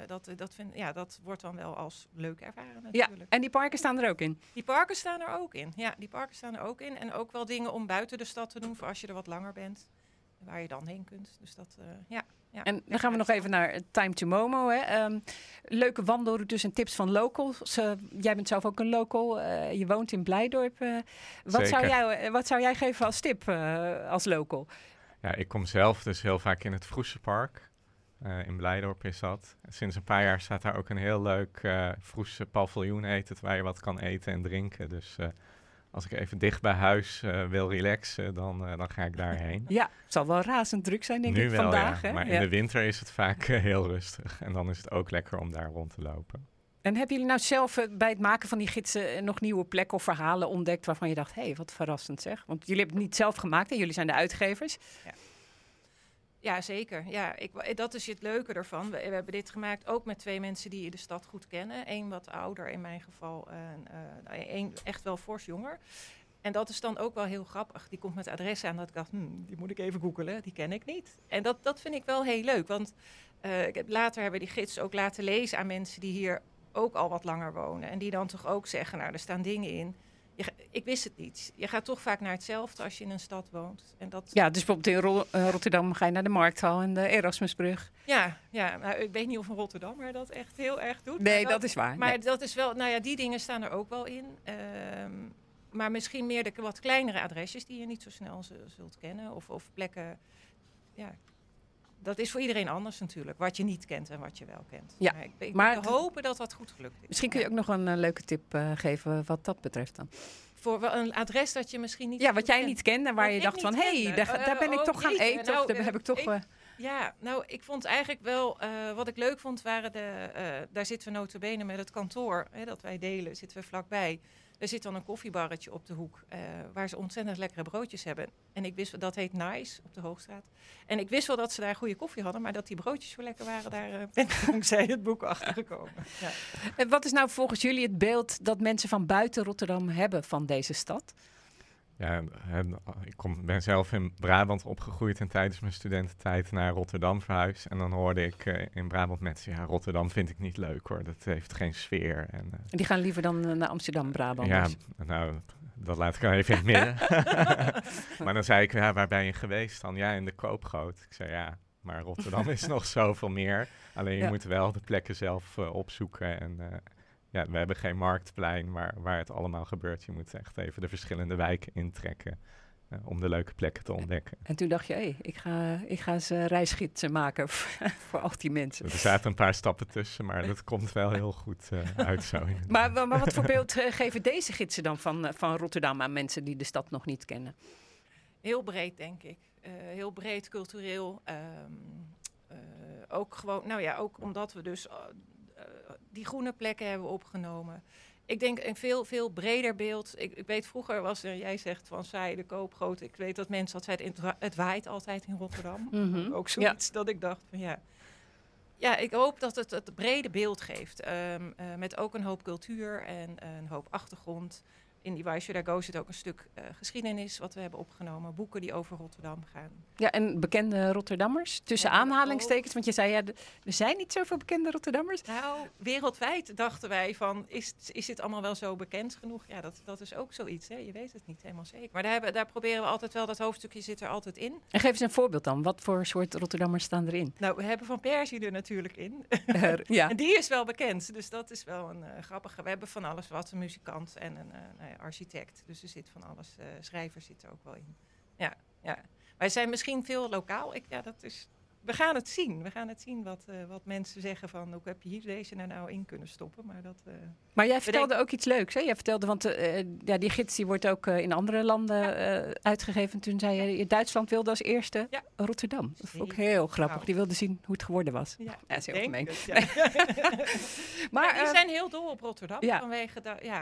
Dat wordt dan wel als leuk ervaren natuurlijk. Ja, en die parken staan er ook in? Die parken staan er ook in. Ja, die parken staan er ook in. En ook wel dingen om buiten de stad te doen voor als je er wat langer bent. Waar je dan heen kunt. Dus dat, ja. En dan gaan we nog even naar Time to Momo. Hè. Leuke wandelroutes en tips van locals. Jij bent zelf ook een local. Je woont in Blijdorp. Wat zou jij geven als tip als local? Ja, ik kom zelf dus heel vaak in het Vroesepark. In Blijdorp is dat. Sinds een paar jaar staat daar ook een heel leuk Vroese paviljoen heet het, waar je wat kan eten en drinken. Dus als ik even dicht bij huis wil relaxen, dan ga ik daarheen. Ja, het zal wel razend druk zijn, denk ik, wel, vandaag. Ja. Hè? Maar in de winter is het vaak heel rustig. En dan is het ook lekker om daar rond te lopen. En hebben jullie nou zelf bij het maken van die gidsen nog nieuwe plekken of verhalen ontdekt waarvan je dacht, hé, wat verrassend zeg. Want jullie hebben het niet zelf gemaakt en jullie zijn de uitgevers. Ja, zeker. Ja, dat is het leuke ervan. We hebben dit gemaakt ook met 2 mensen die de stad goed kennen. 1 wat ouder in mijn geval, 1 echt wel fors jonger. En dat is dan ook wel heel grappig. Die komt met adressen aan dat ik dacht, die moet ik even googelen, die ken ik niet. En dat vind ik wel heel leuk, want later hebben we die gids ook laten lezen aan mensen die hier ook al wat langer wonen. En die dan toch ook zeggen, nou, er staan dingen in. Ik wist het niet. Je gaat toch vaak naar hetzelfde als je in een stad woont. En dat... Ja, dus bijvoorbeeld in Rotterdam ga je naar de Markthal en de Erasmusbrug. Ja, nou, ik weet niet of een Rotterdammer dat echt heel erg doet. Nee, dat is waar. Maar dat is wel, nou ja, die dingen staan er ook wel in. Maar misschien meer de wat kleinere adresjes die je niet zo snel zult kennen. Of plekken dat is voor iedereen anders natuurlijk. Wat je niet kent en wat je wel kent. Ja, Ik maar wil hopen dat dat goed gelukt is. Misschien kun je ook nog een leuke tip geven wat dat betreft dan. Voor wel een adres dat je misschien niet... Ja, wat jij niet kent en waar je dacht van... hé, daar ben ik toch gaan eten of daar heb ik toch... Ja, nou, ik vond eigenlijk wel... wat ik leuk vond waren daar zitten we nota bene met het kantoor. Dat wij delen, zitten we vlakbij. Er zit dan een koffiebarretje op de hoek. Waar ze ontzettend lekkere broodjes hebben. En ik wist, dat heet Nice op de Hoogstraat. En ik wist wel dat ze daar goede koffie hadden. Maar dat die broodjes zo lekker waren, daar ben ik dankzij het boek achtergekomen. Ja. En wat is nou volgens jullie het beeld dat mensen van buiten Rotterdam hebben van deze stad? Ja, ik ben zelf in Brabant opgegroeid en tijdens mijn studententijd naar Rotterdam verhuisd. En dan hoorde ik in Brabant mensen, ja, Rotterdam vind ik niet leuk hoor, dat heeft geen sfeer. En die gaan liever dan naar Amsterdam, Brabant. Ja, nou, dat laat ik dan even in het midden. Maar dan zei ik, ja, waar ben je geweest dan? Ja, in de Koopgoot. Ik zei, ja, maar Rotterdam is nog zoveel meer. Alleen je moet wel de plekken zelf opzoeken en... Ja, we hebben geen marktplein waar het allemaal gebeurt. Je moet echt even de verschillende wijken intrekken om de leuke plekken te ontdekken. En toen dacht je, ik ga eens reisgidsen maken voor al die mensen. Er zaten een paar stappen tussen, maar dat komt wel heel goed uit zo. Maar wat voor beeld geven deze gidsen dan van Rotterdam aan mensen die de stad nog niet kennen? Heel breed, denk ik. Heel breed, cultureel. Ook gewoon, nou ja, ook omdat we dus... die groene plekken hebben we opgenomen. Ik denk een veel breder beeld. Ik weet, vroeger was er, jij zegt van saai, de Koopgoot. Ik weet dat mensen altijd zeiden, het waait altijd in Rotterdam. Ook zoiets dat ik dacht van ja. Ja, ik hoop dat het brede beeld geeft. Met ook een hoop cultuur en een hoop achtergrond. In die Why Should I Go zit ook een stuk geschiedenis wat we hebben opgenomen. Boeken die over Rotterdam gaan. Ja, en bekende Rotterdammers? Tussen aanhalingstekens, want je zei, ja, er zijn niet zoveel bekende Rotterdammers. Nou, wereldwijd dachten wij van, is dit allemaal wel zo bekend genoeg? Ja, dat is ook zoiets, hè? Je weet het niet helemaal zeker. Maar daar proberen we altijd wel, dat hoofdstukje zit er altijd in. En geef eens een voorbeeld dan. Wat voor soort Rotterdammers staan erin? Nou, we hebben Van Persie er natuurlijk in. Ja. En die is wel bekend, dus dat is wel een grappige. We hebben van alles wat, een muzikant en een architect. Dus er zit van alles, schrijver zit er ook wel in. Ja. Wij zijn misschien veel lokaal. We gaan het zien. We gaan het zien wat mensen zeggen van, hoe heb je hier deze nou in kunnen stoppen? Maar jij vertelde ook iets leuks, hè? Jij vertelde, want die gids die wordt ook in andere landen uitgegeven. Toen zei je, Duitsland wilde als eerste Rotterdam. Dat vond ik heel grappig. Nou. Die wilde zien hoe het geworden was. Ja, dat is heel gemeen. Maar die zijn heel dol op Rotterdam. Ja. Vanwege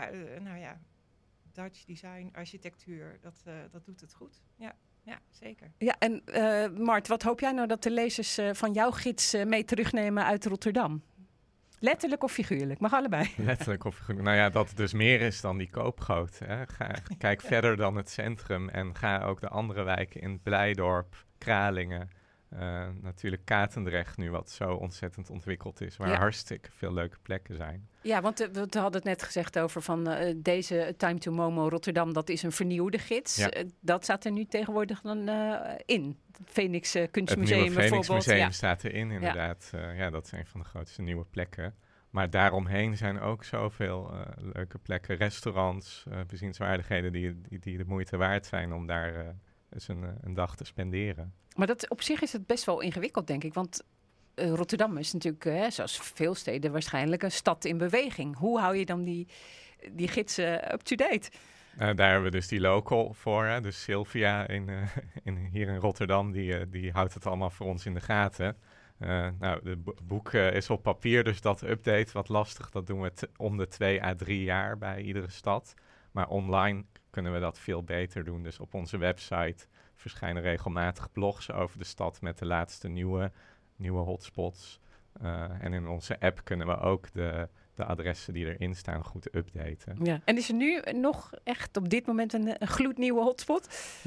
Dutch design, architectuur, dat doet het goed. Ja, zeker. Ja, en Mart, wat hoop jij nou dat de lezers van jouw gids mee terugnemen uit Rotterdam? Letterlijk of figuurlijk? Mag allebei. Letterlijk of figuurlijk. Nou ja, dat het dus meer is dan die Koopgoot. Hè. Kijk verder dan het centrum en ga ook de andere wijken in Blijdorp, Kralingen. Natuurlijk Katendrecht nu, wat zo ontzettend ontwikkeld is. Waar hartstikke veel leuke plekken zijn. Ja, want we hadden het net gezegd over van deze Time to Momo Rotterdam. Dat is een vernieuwde gids. Ja. Dat staat er nu tegenwoordig dan in. Het Phoenix Kunstmuseum het nieuwe bijvoorbeeld. Phoenix Museum staat erin, inderdaad. Ja, dat is een van de grootste nieuwe plekken. Maar daaromheen zijn ook zoveel leuke plekken. Restaurants, bezienswaardigheden die de moeite waard zijn om daar eens een dag te spenderen. Maar op zich is het best wel ingewikkeld, denk ik. Want Rotterdam is natuurlijk, zoals veel steden waarschijnlijk, een stad in beweging. Hoe hou je dan die gidsen up-to-date? Daar hebben we dus die local voor. Hè? Dus Sylvia hier in Rotterdam, die houdt het allemaal voor ons in de gaten. Het boek is op papier, dus dat update wat lastig. Dat doen we om de 2 à 3 jaar bij iedere stad. Maar online kunnen we dat veel beter doen. Dus op onze website verschijnen regelmatig blogs over de stad met de laatste nieuwe hotspots. En in onze app kunnen we ook de adressen die erin staan goed updaten. Ja. En is er nu nog echt op dit moment een gloednieuwe hotspot?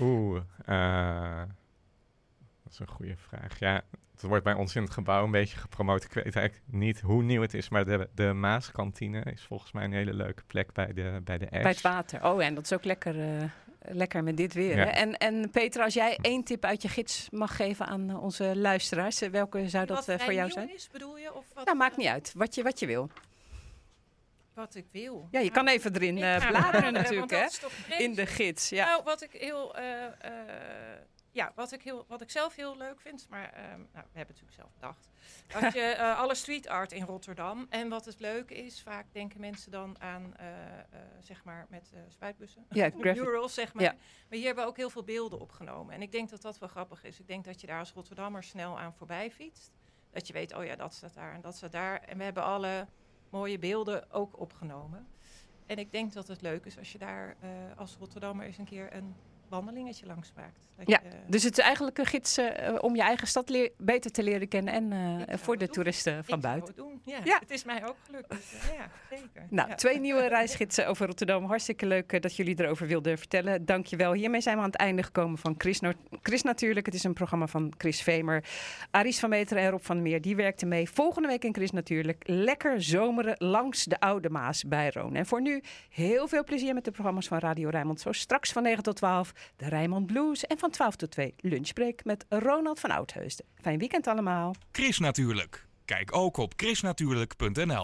Dat is een goede vraag. Ja, het wordt bij ons in het gebouw een beetje gepromoot. Ik weet eigenlijk niet hoe nieuw het is, maar de Maaskantine is volgens mij een hele leuke plek bij de Esch. Bij het water. Oh, en dat is ook lekker met dit weer. Ja. Hè? En Petra, als jij 1 tip uit je gids mag geven aan onze luisteraars, welke zou dat voor jou zijn? Is, bedoel je? Of wat, nou, maakt niet uit. Wat je wil. Wat ik wil? Ja, je kan even erin bladeren natuurlijk, hè? In In de gids, ja. Nou, wat ik heel... wat ik zelf heel leuk vind, maar we hebben het natuurlijk zelf bedacht. Dat je alle street art in Rotterdam. En wat het leuke is, vaak denken mensen dan aan, zeg maar, met spuitbussen. Ja, murals, zeg maar. Ja. Maar hier hebben we ook heel veel beelden opgenomen. En ik denk dat dat wel grappig is. Ik denk dat je daar als Rotterdammer snel aan voorbij fietst. Dat je weet, oh ja, dat staat daar en dat staat daar. En we hebben alle mooie beelden ook opgenomen. En ik denk dat het leuk is als je daar als Rotterdammer eens een keer een wandelingetje langs maakt. Dus het is eigenlijk een gids om je eigen stad beter te leren kennen en voor de toeristen van buiten. Ik zou het doen, ja. Het is mij ook gelukt. Dus, ja, zeker. Nou, 2 nieuwe reisgidsen over Rotterdam. Hartstikke leuk dat jullie erover wilden vertellen. Dankjewel. Hiermee zijn we aan het einde gekomen van Chris Natuurlijk. Het is een programma van Chris Vemer. Aries van Meteren en Rob van der Meer, die werkten mee. Volgende week in Chris Natuurlijk. Lekker zomeren langs de Oude Maas bij Roon. En voor nu heel veel plezier met de programma's van Radio Rijnmond. Zo straks van 9 tot 12 de Rijnmond Blues. En van 12 tot 2 lunchbreak met Ronald van Oudheusden. Fijn weekend allemaal. Chris Natuurlijk. Kijk ook op chrisnatuurlijk.nl.